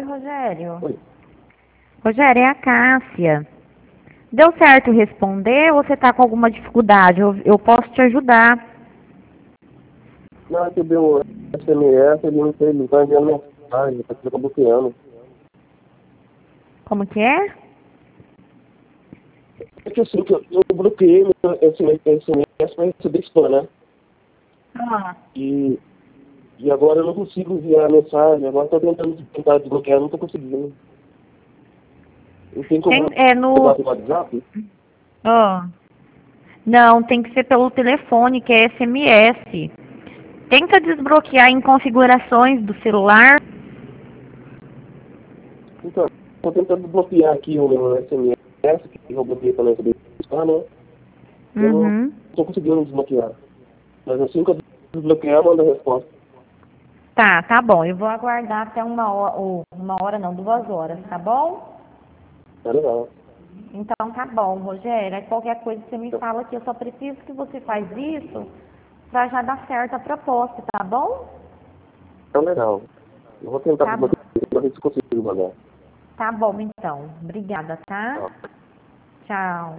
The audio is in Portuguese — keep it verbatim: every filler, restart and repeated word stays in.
Oi, Rogério. Oi. Rogério, é a Cássia. Deu certo responder ou você tá com alguma dificuldade? Eu, eu posso te ajudar. Não, recebi um S M S, ele não sei, ele tá enviando mensagem, tá fica bloqueando. Como que é? É que assim, que eu, eu bloqueei meu S M S para receber spam, né? Ah. E, e agora eu não consigo enviar mensagem, agora tô tentando tentar desbloquear, não tô conseguindo. Eu tenho como Tem, é mandar no... pelo WhatsApp? Ah. Não, tem que ser pelo telefone, que é S M S. Tenta desbloquear em configurações do celular. Então, tô tentando desbloquear aqui o meu S M S, que eu bloqueei para não receber spam, né? Eu não Uhum. tô conseguindo desbloquear. Mas assim que eu desbloquear, manda a resposta. Tá, tá bom. Eu vou aguardar até uma hora, ou uma hora não, duas horas, tá bom? Tá legal. Então tá bom, Rogério. Aí qualquer coisa você me Então, fala que eu só preciso que você faz isso pra já dar certo a proposta, tá bom? então legal. Eu vou tentar Tá, desbloquear para ver se consigo mandar. tá bom então. Obrigada, tá? Tá. Tchau.